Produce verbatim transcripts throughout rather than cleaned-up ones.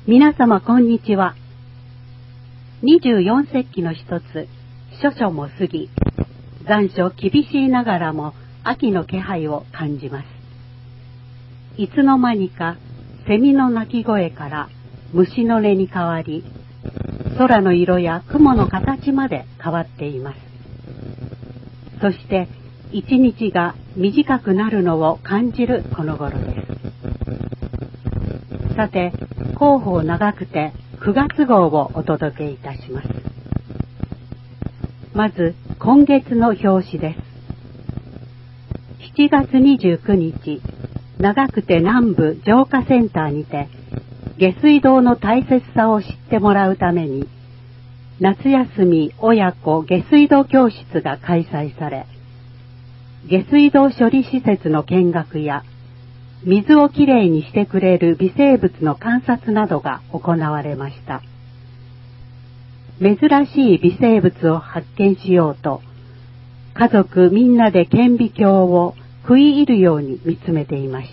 皆様こんにちは。二十四節気の一つ、処暑も過ぎ、残暑厳しいながらも秋の気配を感じます。いつの間にかセミの鳴き声から虫の音に変わり、空の色や雲の形まで変わっています。そして一日が短くなるのを感じるこの頃です。さて、広報長くてくがつ号をお届けいたします。まず今月の表紙です。しちがつにじゅうくにち、長久手南部浄化センターにて下水道の大切さを知ってもらうために、夏休み親子下水道教室が開催され、下水道処理施設の見学や水をきれいにしてくれる微生物の観察などが行われました。珍しい微生物を発見しようと、家族みんなで顕微鏡を食い入るように見つめていました。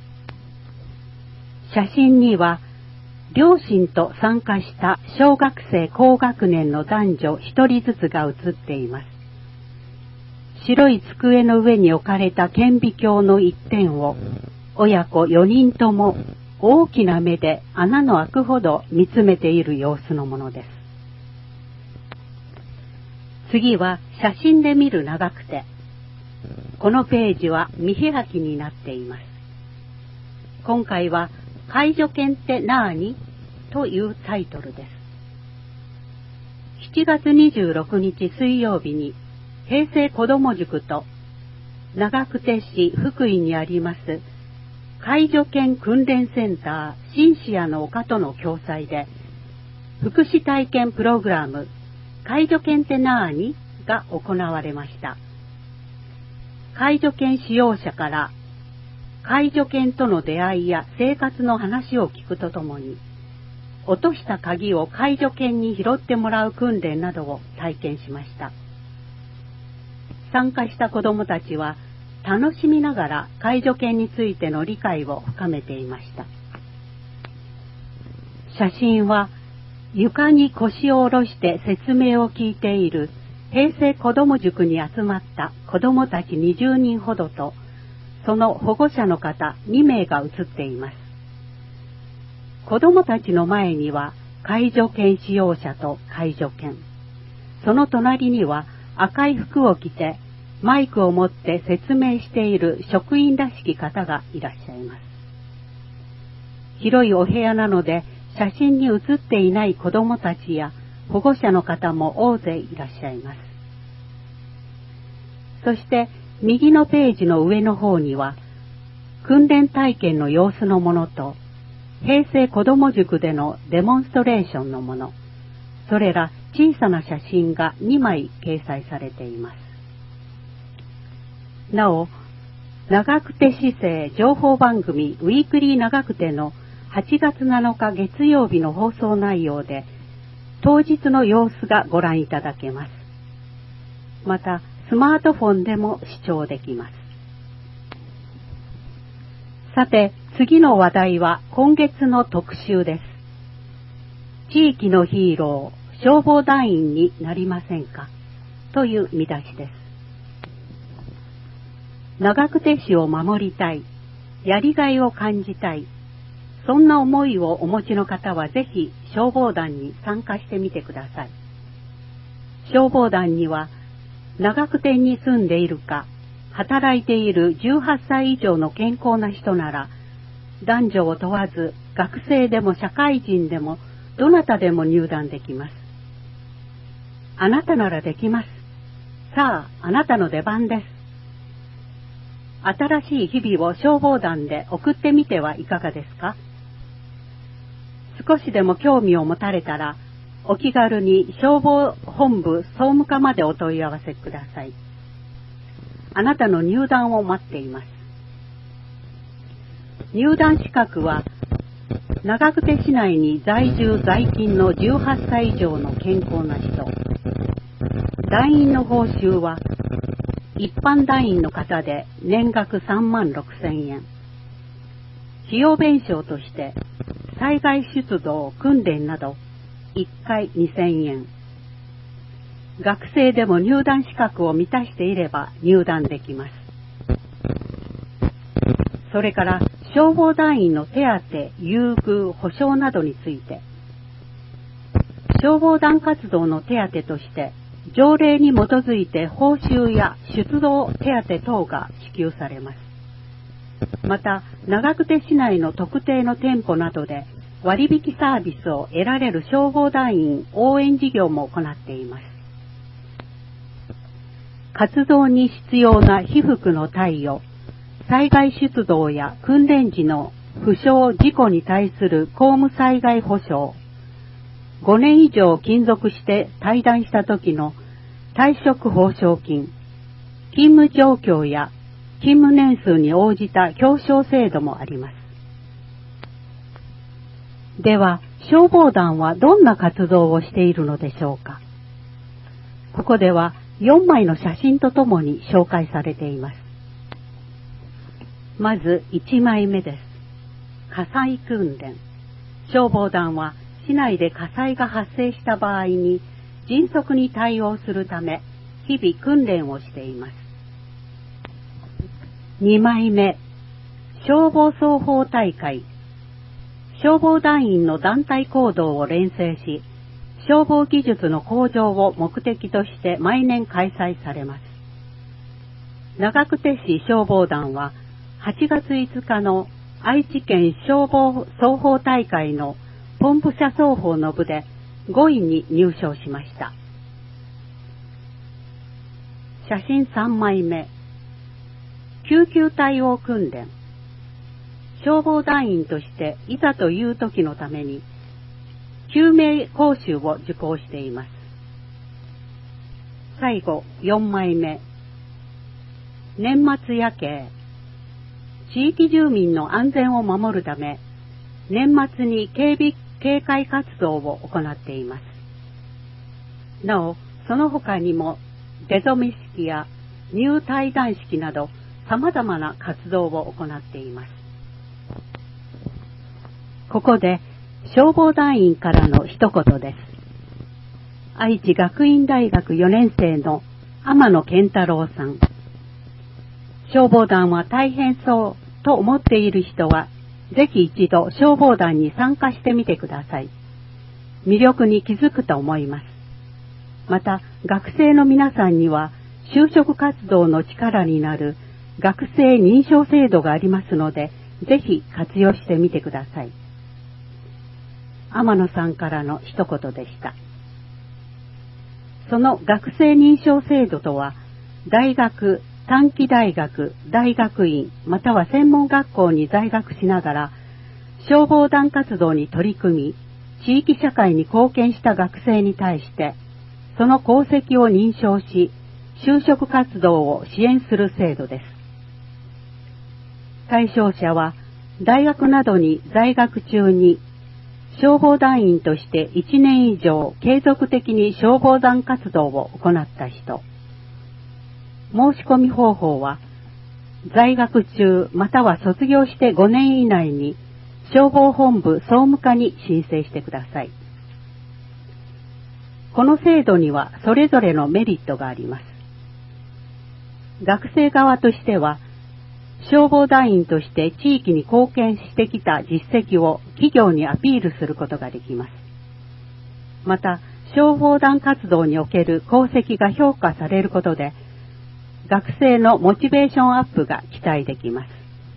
写真には、両親と参加した小学生高学年の男女一人ずつが写っています。白い机の上に置かれた顕微鏡の一点を、親子よにんとも大きな目で穴の開くほど見つめている様子のものです。次は写真で見る長くて、このページは見開きになっています。今回は介助犬ってなーにというタイトルです。しちがつにじゅうろくにち水曜日に平成子ども塾と長久手市福井にあります介助犬訓練センターシンシアの丘との共催で、福祉体験プログラム介助犬ってなーにが行われました。介助犬使用者から介助犬との出会いや生活の話を聞くとともに、落とした鍵を介助犬に拾ってもらう訓練などを体験しました。参加した子どもたちは楽しみながら介助犬についての理解を深めていました。写真は床に腰を下ろして説明を聞いている平成子ども塾に集まった子どもたちにじゅうにんほどと、その保護者の方にめいが写っています。子どもたちの前には介助犬使用者と介助犬、その隣には赤い服を着てマイクを持って説明している職員らしき方がいらっしゃいます。広いお部屋なので写真に写っていない子どもたちや保護者の方も大勢いらっしゃいます。そして右のページの上の方には訓練体験の様子のものと平成子ども塾でのデモンストレーションのもの、それら小さな写真がにまい掲載されています。なお、長久手市政情報番組ウィークリー長久手のはちがつなのか月曜日の放送内容で当日の様子がご覧いただけます。またスマートフォンでも視聴できます。さて次の話題は今月の特集です。地域のヒーロー消防団員になりませんかという見出しです。長久手市を守りたい、やりがいを感じたい、そんな思いをお持ちの方はぜひ消防団に参加してみてください。消防団には長久手に住んでいるか、働いているじゅうはっさい以上の健康な人なら、男女を問わず学生でも社会人でもどなたでも入団できます。あなたならできます。さあ、あなたの出番です。新しい日々を消防団で送ってみてはいかがですか？少しでも興味を持たれたら、お気軽に消防本部総務課までお問い合わせください。あなたの入団を待っています。入団資格は、長久手市内に在住在勤のじゅうはっさい以上の健康な人。団員の報酬は、一般団員の方で年額さんまんろくせんえん。費用弁償として災害出動訓練などいっかいにせんえん。学生でも入団資格を満たしていれば入団できます。それから消防団員の手当、優遇、保障などについて、消防団活動の手当として条例に基づいて報酬や出動手当等が支給されます。また、長久手市内の特定の店舗などで割引サービスを得られる消防団員応援事業も行っています。活動に必要な被服の貸与、災害出動や訓練時の負傷事故に対する公務災害保障、ごねん以上勤続して退団した時の退職報奨金、勤務状況や勤務年数に応じた表彰制度もあります。では、消防団はどんな活動をしているのでしょうか。ここではよんまいの写真とともに紹介されています。まずいちまいめです。火災訓練。消防団は市内で火災が発生した場合に迅速に対応するため日々訓練をしています。にまいめ、消防操法大会。消防団員の団体行動を練成し、消防技術の向上を目的として毎年開催されます。長久手市消防団ははちがついつかの愛知県消防操法大会のポンプ車操法の部でごいに入賞しました。写真さんまいめ、救急対応訓練。消防団員としていざという時のために救命講習を受講しています。最後よんまいめ、年末夜景。地域住民の安全を守るため年末に警備警戒活動を行っています。なお、その他にも出初め式や入隊団式など様々な活動を行っています。ここで消防団員からの一言です。愛知学院大学よねん生の天野健太郎さん。消防団は大変そうと思っている人はぜひ一度消防団に参加してみてください。魅力に気づくと思います。また、学生の皆さんには就職活動の力になる学生認証制度がありますので、ぜひ活用してみてください。天野さんからの一言でした。その学生認証制度とは、大学、短期大学、大学院、または専門学校に在学しながら、消防団活動に取り組み、地域社会に貢献した学生に対して、その功績を認証し、就職活動を支援する制度です。対象者は、大学などに在学中に、消防団員としていちねん以上継続的に消防団活動を行った人。申し込み方法は、在学中または卒業してごねん以内に消防本部総務課に申請してください。この制度にはそれぞれのメリットがあります。学生側としては、消防団員として地域に貢献してきた実績を企業にアピールすることができます。また、消防団活動における功績が評価されることで、学生のモチベーションアップが期待できます。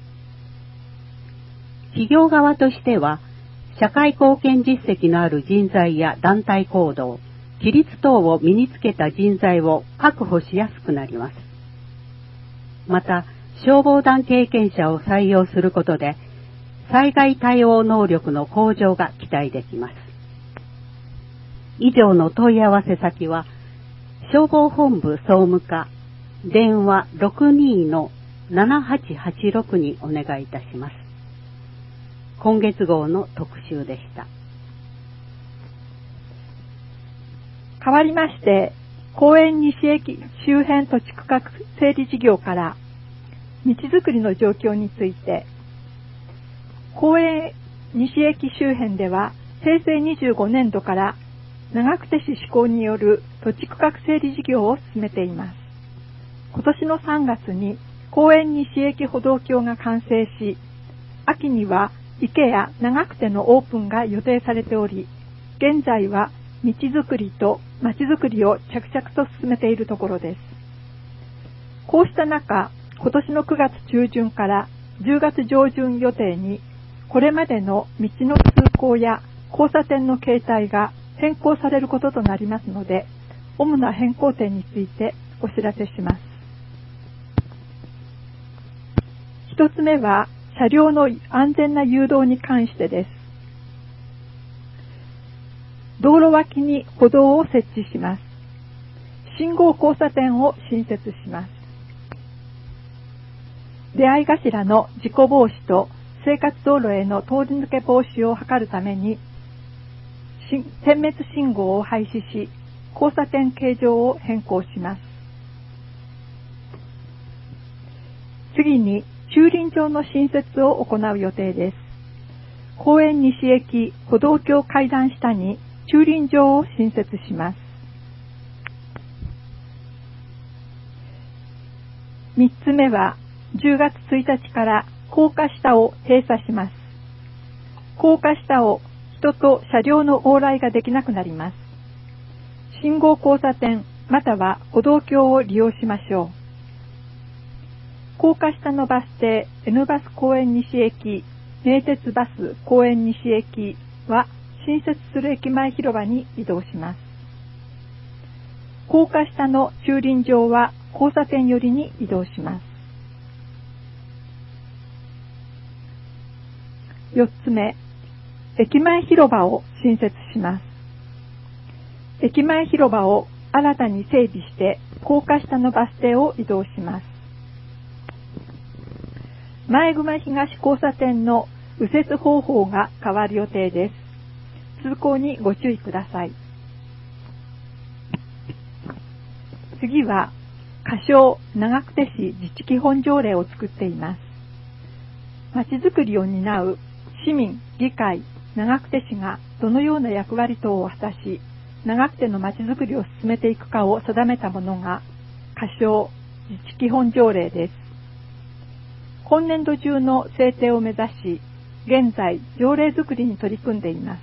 企業側としては、社会貢献実績のある人材や団体行動、規律等を身につけた人材を確保しやすくなります。また、消防団経験者を採用することで、災害対応能力の向上が期待できます。以上の問い合わせ先は、消防本部総務課、電話 ろくにーのななはちはちろく にお願いいたします。今月号の特集でした。 変わりまして、公園西駅周辺土地区画整理事業から道づくりの状況について、公園西駅周辺ではへいせいにじゅうごねんどから長久手市施行による土地区画整理事業を進めています。今年のさんがつに公園西駅歩道橋が完成し、秋には池や長久手のオープンが予定されており、現在は道づくりと街づくりを着々と進めているところです。こうした中、今年のくがつちゅうじゅんからじゅうがつじょうじゅん予定に、これまでの道の通行や交差点の形態が変更されることとなりますので、主な変更点についてお知らせします。一つ目は、車両の安全な誘導に関してです。道路脇に歩道を設置します。信号交差点を新設します。出会い頭の事故防止と生活道路への通り抜け防止を図るために、点滅信号を廃止し、交差点形状を変更します。次に、駐輪場の新設を行う予定です。公園西駅歩道橋階段下に駐輪場を新設します。三つ目は、じゅうがつついたちから高架下を閉鎖します。高架下を人と車両の往来ができなくなります。信号交差点または歩道橋を利用しましょう。高架下のバス停 N バス公園西駅、名鉄バス公園西駅は新設する駅前広場に移動します。高架下の駐輪場は交差点寄りに移動します。四つ目、駅前広場を新設します。駅前広場を新たに整備して高架下のバス停を移動します。前熊東交差点の右折方法が変わる予定です。通行にご注意ください。次は、仮称長久手市自治基本条例を作っています。まちづくりを担う市民、議会、長久手市がどのような役割等を果たし、長久手のまちづくりを進めていくかを定めたものが、仮称自治基本条例です。今年度中の制定を目指し、現在条例作りに取り組んでいます。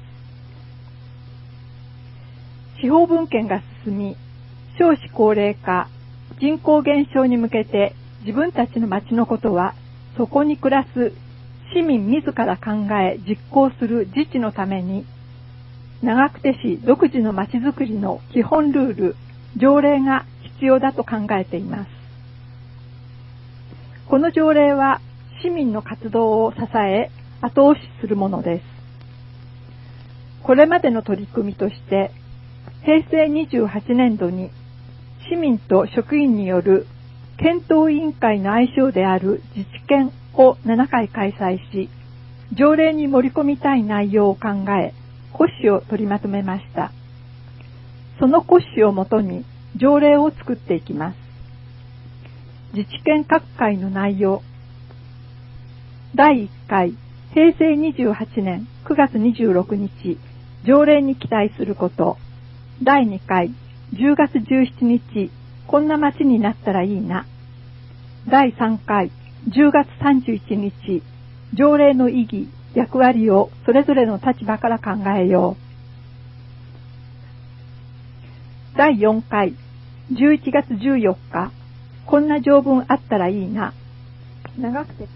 地方分権が進み、少子高齢化、人口減少に向けて自分たちの町のことは、そこに暮らす市民自ら考え実行する自治のために、長久手市独自の町づくりの基本ルール、条例が必要だと考えています。この条例は市民の活動を支え、後押しするものです。これまでの取り組みとして、へいせいにじゅうはちねんどに市民と職員による検討委員会の愛称である自治検をななかい開催し、条例に盛り込みたい内容を考え、骨子を取りまとめました。その骨子をもとに条例を作っていきます。自治検各会の内容。だいいっかい、へいせいにじゅうはちねんくがつにじゅうろくにち、条例に期待すること。だいにかい、じゅうがつじゅうしちにち、こんな街になったらいいな。だいさんかい、じゅうがつさんじゅういちにち、条例の意義、役割をそれぞれの立場から考えよう。だいよんかい、じゅういちがつじゅうよっか、こんな条文あったらいいな。長くて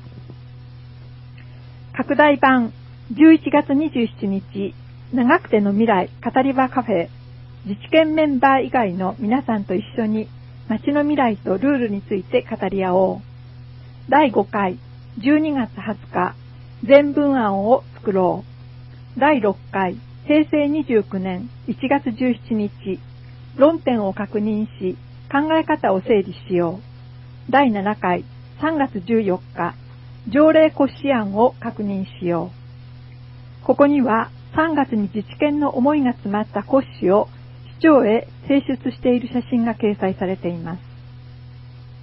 拡大版、じゅういちがつにじゅうしちにち、長久手の未来語り場カフェ、自治検メンバー以外の皆さんと一緒に街の未来とルールについて語り合おう。だいごかい、じゅうにがつはつか、全文案を作ろう。だいろっかい、へいせいにじゅうきゅうねんいちがつじゅうしちにち、論点を確認し、考え方を整理しよう。だいななかい、さんがつじゅうよっか、条例骨子案を確認しよう。ここにはさんがつに自治検の思いが詰まった骨子を市長へ提出している写真が掲載されています。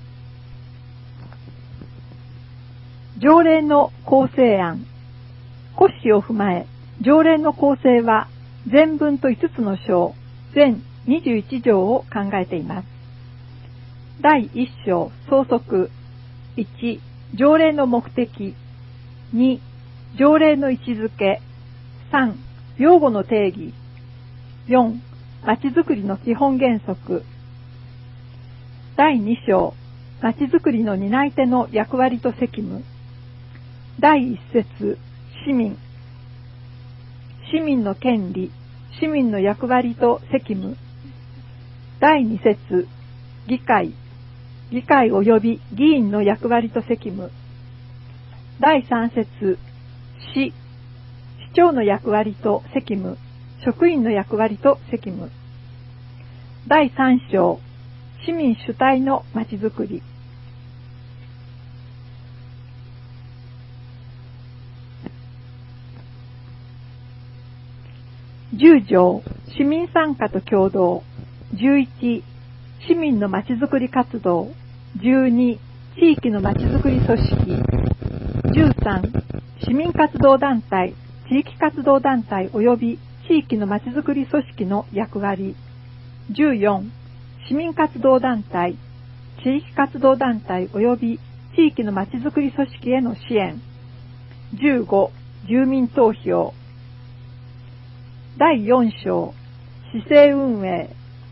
条例の構成案。 骨子を踏まえ、条例の構成は前文といつつの章、全にじゅういち条を考えています。だいいっ章、総則。いち、条例の目的。に、条例の位置づけ。さん、用語の定義。よん、まちづくりの基本原則。だいに章、まちづくりの担い手の役割と責務。だいいっ節、市民。市民の権利、市民の役割と責務。だいに節、議会。議会及び議員の役割と責務。だいさん節、市。市長の役割と責務。職員の役割と責務。だいさん章、市民主体のまちづくり。じゅう条、市民参加と協働。じゅういち、市民のまちづくり活動。じゅうに、地域のまちづくり組織。じゅうさん、市民活動団体、地域活動団体及び地域のまちづくり組織の役割。じゅうよん、市民活動団体、地域活動団体及び地域のまちづくり組織への支援。じゅうご、住民投票。だいよん章、市政運営。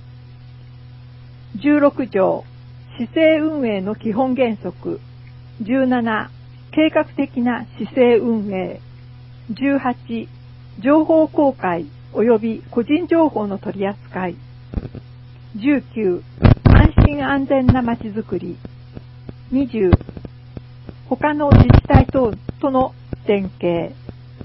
じゅうろく条、市政運営の基本原則。じゅうなな、計画的な市政運営。じゅうはち、情報公開及び個人情報の取り扱い。じゅうきゅう、安心安全なまちづくり。にじゅう、他の自治体等との連携。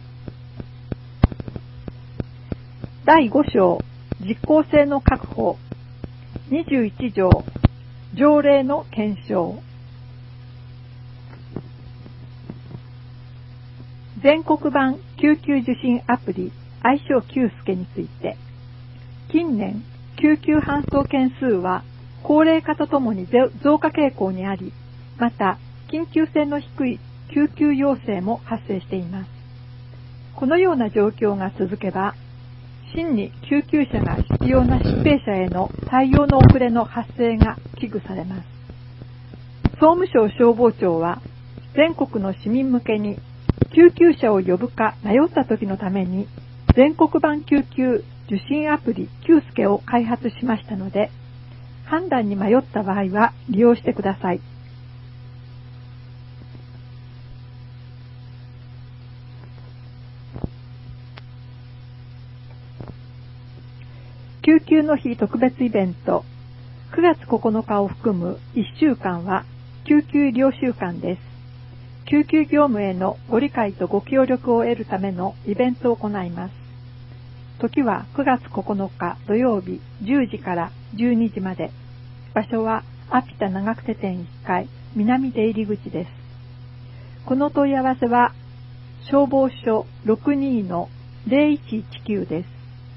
だいご章、実効性の確保。にじゅういち条、条例の検証。全国版救急受診アプリ、愛称救助について、近年、救急搬送件数は高齢化とともに増加傾向にあり、また緊急性の低い救急要請も発生しています。このような状況が続けば、真に救急車が必要な疾病者への対応の遅れの発生が危惧されます。総務省消防庁は全国の市民向けに救急車を呼ぶか迷った時のために全国版救急受診アプリ救助を開発しましたので、判断に迷った場合は利用してください。救急の日特別イベント、くがつここのかを含むいっしゅうかんは救急医療週間です。救急業務へのご理解とご協力を得るためのイベントを行います。時はくがつここのか土曜日じゅうじからじゅうにじまで。場所はアピタ長久手店いっかい南出入り口です。この問い合わせは消防署 ろくに の ゼロいちいちきゅう です。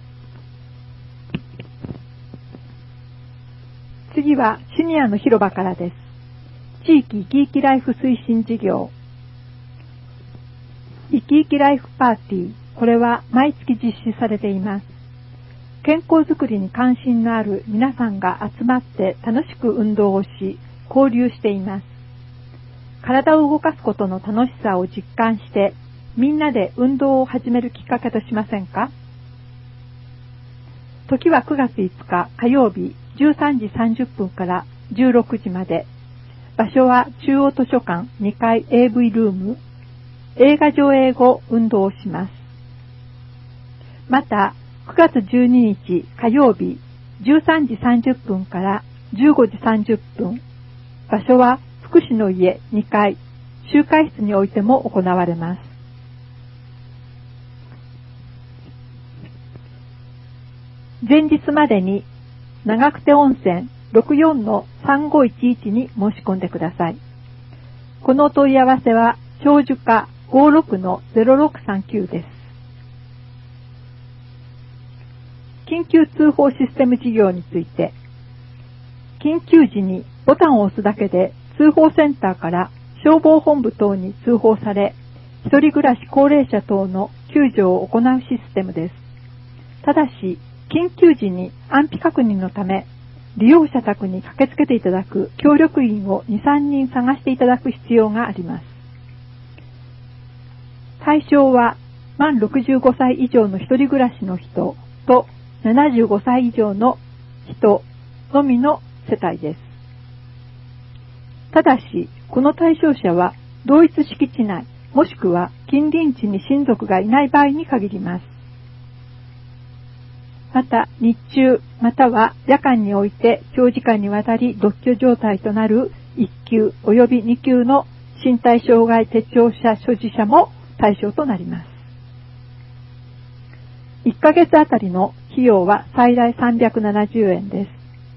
次はシニアの広場からです。地域生き生きライフ推進事業。生き生きライフパーティー。これは毎月実施されています。健康づくりに関心のある皆さんが集まって楽しく運動をし、交流しています。体を動かすことの楽しさを実感して、みんなで運動を始めるきっかけとしませんか？時はくがついつか火曜日じゅうさんじさんじゅっぷんからじゅうろくじまで。場所は中央図書館にかい エーブイ ルーム。映画上映後運動をします。また、くがつじゅうににち火曜日じゅうさんじさんじゅっぷんからじゅうごじさんじゅっぷん。場所は福祉の家にかい、集会室においても行われます。前日までに長久手温泉 ろくよんのさんごいちいち に申し込んでください。この問い合わせは長寿課 ごろくのゼロろくさんきゅう です。緊急通報システム事業について、緊急時にボタンを押すだけで通報センターから消防本部等に通報され、 一人暮らし高齢者等の救助を行うシステムです。ただし、緊急時に安否確認のため、利用者宅に駆けつけていただく協力員をに、さんにん探していただく必要があります。対象は、満ろくじゅうごさい以上の一人暮らしの人とななじゅうごさい以上の人のみの世帯です。ただし、この対象者は同一敷地内、もしくは近隣地に親族がいない場合に限ります。また、日中または夜間において長時間にわたり独居状態となるいっ級及びに級の身体障害手帳者所持者も対象となります。いっかげつあたりの費用は最大さんびゃくななじゅうえんです。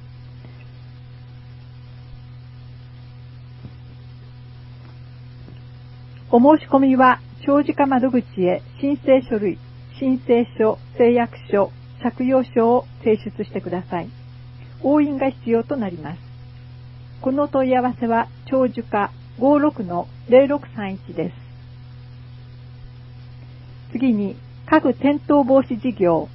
お申し込みは長時間窓口へ申請書類、申請書、誓約書、借用書を提出してください。押印が必要となります。この問い合わせは長寿課 ごろくのゼロろくさんいち です。次に、家具転倒防止事業。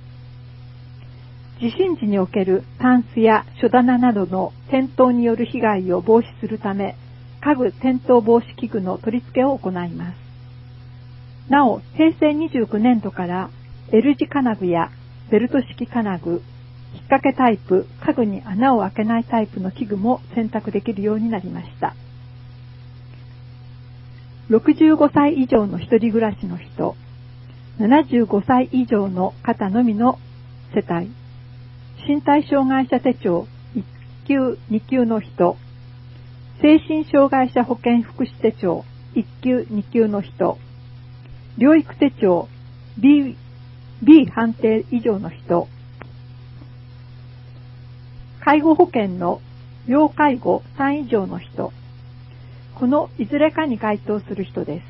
地震時におけるタンスや書棚などの転倒による被害を防止するため、家具転倒防止器具の取り付けを行います。なお、へいせいにじゅうきゅうねんどから L 字金具やベルト式金具、引っ掛けタイプ、家具に穴を開けないタイプの器具も選択できるようになりました。ろくじゅうごさい以上の一人暮らしの人、ななじゅうごさい以上の方のみの世帯、身体障害者手帳いっ級、に級の人、精神障害者保健福祉手帳いっ級、に級の人、療育手帳 B、B 判定以上の人、介護保険の要介護さん以上の人、このいずれかに該当する人です。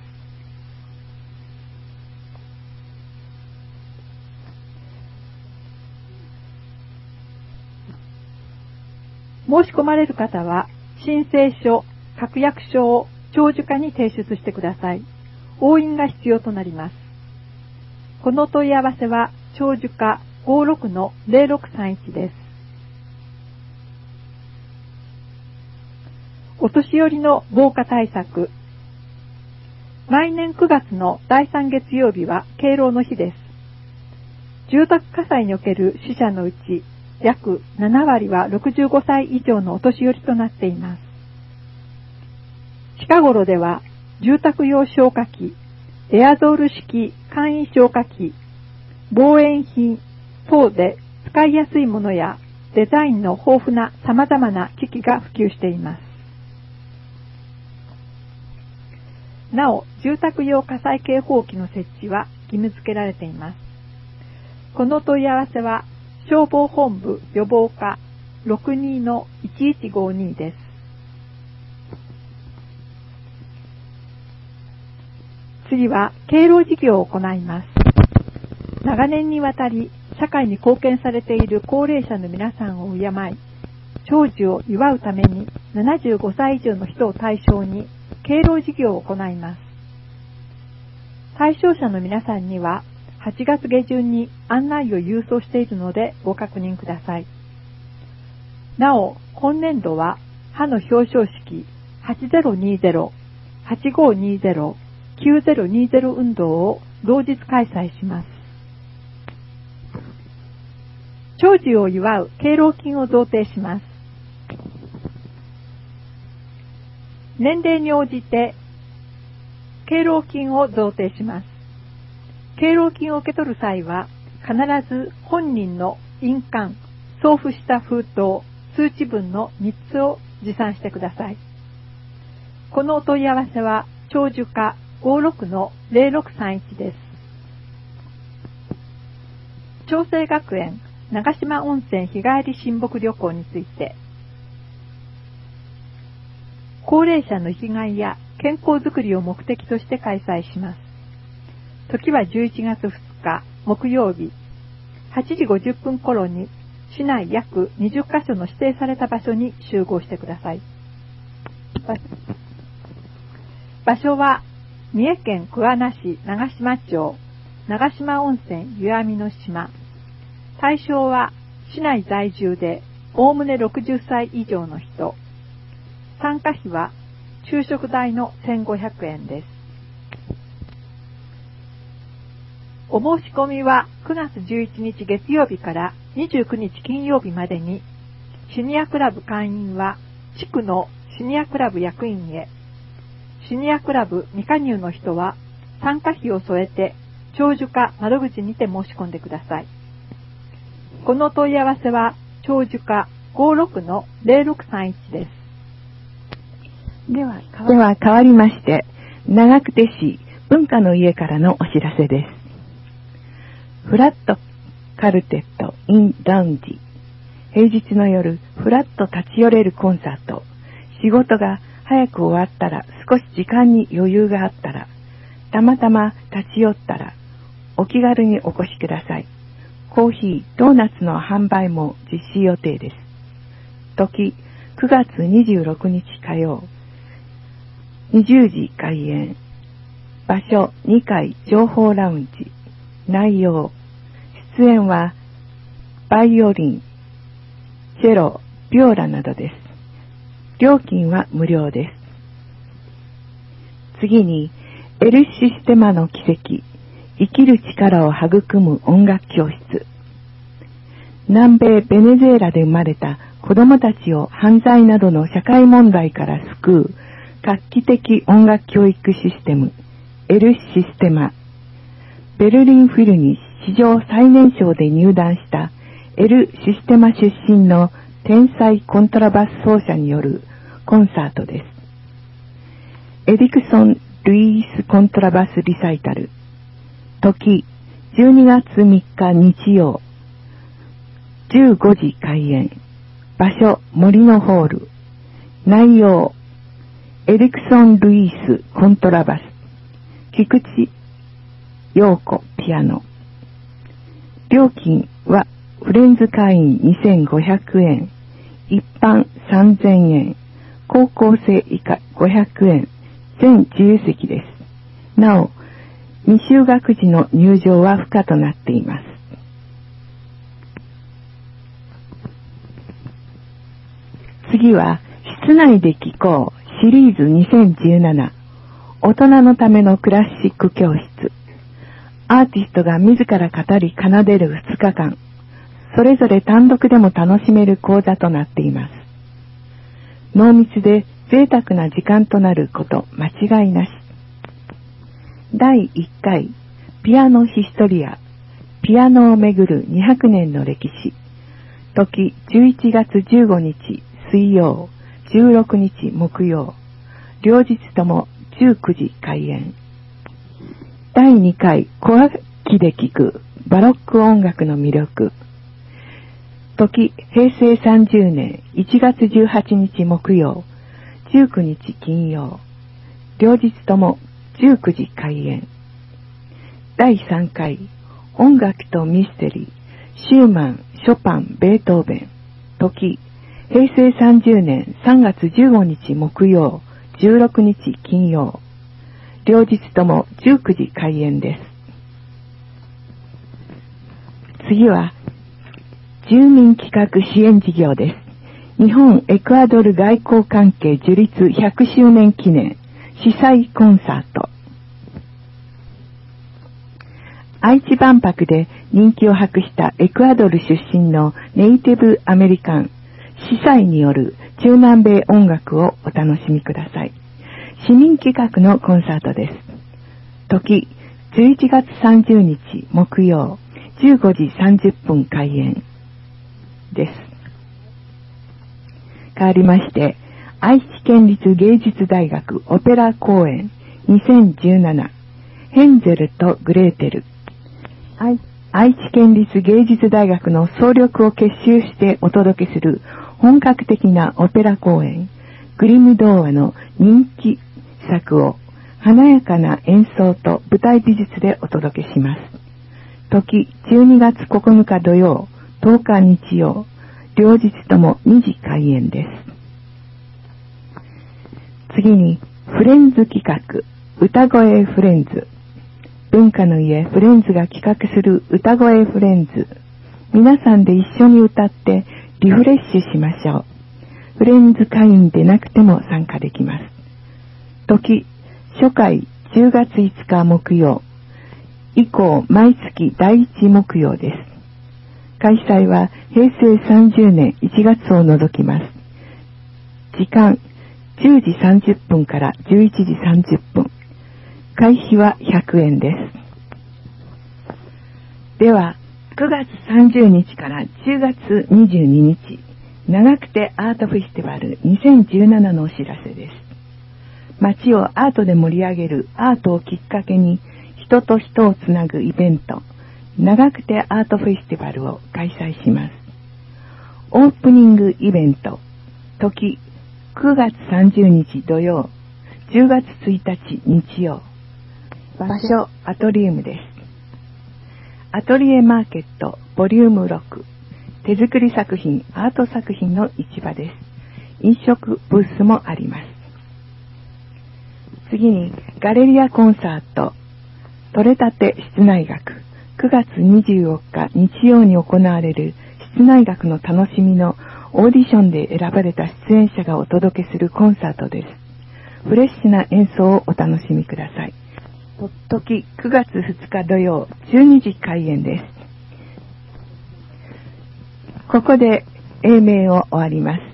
申し込まれる方は、申請書、確約書を長寿課に提出してください。押印が必要となります。この問い合わせは、長寿課 ごろくのゼロろくさんいち です。お年寄りの防火対策。来年くがつのだいさん月曜日は敬老の日です。住宅火災における死者のうち、約ななわりはろくじゅうごさい以上のお年寄りとなっています。近頃では住宅用消火器、エアゾール式簡易消火器、防煙品等で使いやすいものやデザインの豊富な様々な機器が普及しています。なお、住宅用火災警報器の設置は義務付けられています。この問い合わせは消防本部予防課 ろくにのいちいちごに です。次は敬老事業を行います。長年にわたり社会に貢献されている高齢者の皆さんを敬い、長寿を祝うためにななじゅうごさい以上の人を対象に敬老事業を行います。対象者の皆さんにははちがつげじゅんに案内を郵送しているのでご確認ください。なお、今年度は歯の表彰式はちぜろにぜろ、はちごにぜろ、きゅうぜろにぜろ運動を同日開催します。長寿を祝う敬老金を贈呈します。年齢に応じて敬老金を贈呈します。敬老金を受け取る際は、必ず本人の印鑑、送付した封筒、通知文のみっつを持参してください。このお問い合わせは、長寿課 ごろくのゼロろくさんいち です。長生学園長島温泉日帰り親睦旅行について、高齢者の生きがいや健康づくりを目的として開催します。時はじゅういちがつふつか木曜日、はちじごじゅっぷん頃に市内約にじゅっかしょの指定された場所に集合してください。場所は三重県桑名市長島町長島温泉湯あみの島。対象は市内在住でおおむねろくじゅっさい以上の人。参加費は昼食代のせんごひゃくえんです。お申し込みはくがつじゅういちにち月曜日からにじゅうくにち金曜日までに、シニアクラブ会員は地区のシニアクラブ役員へ、シニアクラブ未加入の人は参加費を添えて長寿課窓口にて申し込んでください。この問い合わせは長寿課 ごーろくのぜろろくさんいち です。 ではでは変わりまして、長久手市文化の家からのお知らせです。フラットカルテットインラウンジ。平日の夜、フラッと立ち寄れるコンサート。仕事が早く終わったら、少し時間に余裕があったら、たまたま立ち寄ったら、お気軽にお越しください。コーヒー、ドーナツの販売も実施予定です。時、くがつにじゅうろくにち火曜、にじゅうじ開演。場所、にかい情報ラウンジ。内容、出演は、バイオリン、チェロ、ビオラなどです。料金は無料です。次に、エルシステマの奇跡、生きる力を育む音楽教室。南米ベネズエラで生まれた子供たちを犯罪などの社会問題から救う画期的音楽教育システム、エルシステマ。ベルリンフィルに史上最年少で入団したエルシステマ出身の天才コントラバス奏者によるコンサートです。エディクソン・ルイースコントラバスリサイタル。時、じゅうにがつみっか日曜、じゅうごじ開演。場所、森のホール。内容、エディクソン・ルイースコントラバス。菊池陽子ピアノ。料金はフレンズ会員にせんごひゃくえん、一般さんぜんえん、高校生以下ごひゃくえん、全自由席です。なお、未就学時の入場は不可となっています。次は、室内で聴こうシリーズにせんじゅうなな、大人のためのクラシック教室。アーティストが自ら語り奏でるふつかかん、それぞれ単独でも楽しめる講座となっています。濃密で贅沢な時間となること間違いなし。だいいっかい、ピアノヒストリア、ピアノをめぐるにひゃくねんの歴史。時、じゅういちがつじゅうごにち水曜、じゅうろくにち木曜。両日ともじゅうくじ開演。だいにかい、小楽器で聴くバロック音楽の魅力。時、へいせいさんじゅうねんいちがつじゅうはちにち木曜、じゅうくにち金曜。両日ともじゅうくじ開演。だいさんかい、音楽とミステリー、シューマン、ショパン、ベートーベン。時、へいせいさんじゅうねんさんがつじゅうごにち木曜、じゅうろくにち金曜。両日ともじゅうくじ開演です。次は、住民企画支援事業です。日本エクアドル外交関係樹立ひゃくしゅうねん記念司祭コンサート。愛知万博で人気を博したエクアドル出身のネイティブアメリカン司祭による中南米音楽をお楽しみください。市民企画のコンサートです。時、じゅういちがつさんじゅうにち木曜、じゅうごじさんじゅっぷん開演です。変わりまして、愛知県立芸術大学オペラ公演にせんじゅうなな、ヘンゼルとグレーテル。愛, 愛知県立芸術大学の総力を結集してお届けする本格的なオペラ公演、グリム童話の人気作を華やかな演奏と舞台美術でお届けします。時、じゅうにがつここのか土曜、とおか日曜、両日ともにじ開演です。次に、フレンズ企画、 歌声フレンズ。文化の家フレンズが企画する歌声フレンズ。皆さんで一緒に歌ってリフレッシュしましょう。フレンズ会員でなくても参加できます。時、初回じゅうがついつか木曜。以降、毎月だいいち木曜です。開催はへいせいさんじゅうねんいちがつを除きます。時間、じゅうじさんじゅっぷんからじゅういちじさんじゅっぷん。会費はひゃくえんです。では、くがつさんじゅうにちからじゅうがつにじゅうににち、長久手アートフェスティバルにせんじゅうななのお知らせです。街をアートで盛り上げるアートをきっかけに人と人をつなぐイベント、長久手アートフェスティバルを開催します。オープニングイベント、時くがつさんじゅうにち土曜、じゅうがつついたち日曜。場所アトリウムです。アトリエマーケットボリュームろく、手作り作品、アート作品の市場です。飲食ブースもあります。次にガレリアコンサート、取れたて室内楽、くがつにじゅうよっか日曜に行われる室内楽の楽しみのオーディションで選ばれた出演者がお届けするコンサートです。フレッシュな演奏をお楽しみください。時くがつふつか土曜じゅうにじ開演です。ここで英明を終わります。